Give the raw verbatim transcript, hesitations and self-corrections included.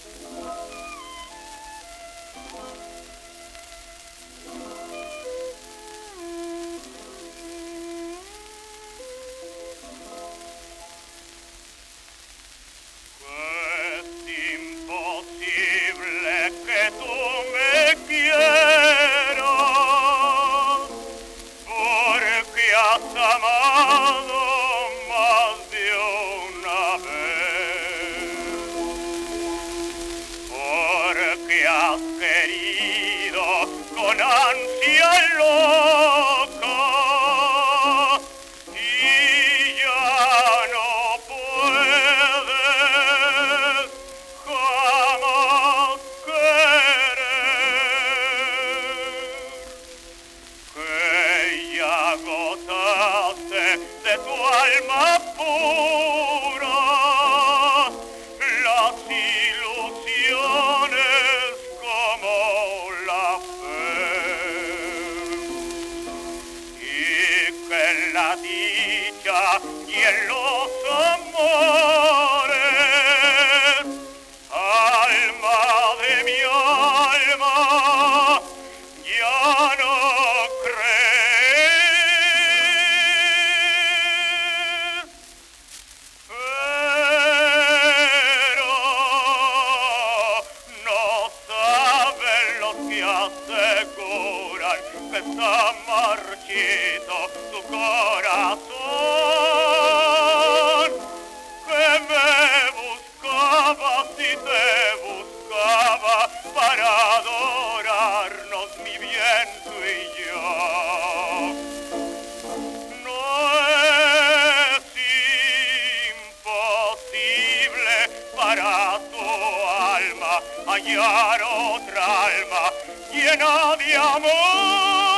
Amado más de una vez, porque has querido con ansia loca y ya no puedes jamás querer, que ya agotaste de tu alma pura las ilusiones como la fe, y que en la dicha y en los amores, alma de mi alma, ya no crees. Aseguran que está marchito tu corazón, que me buscabas y te buscaba para adorarnos, mi bien, tú y yo. No es imposible para tu alma hallar otra alma llena de amor.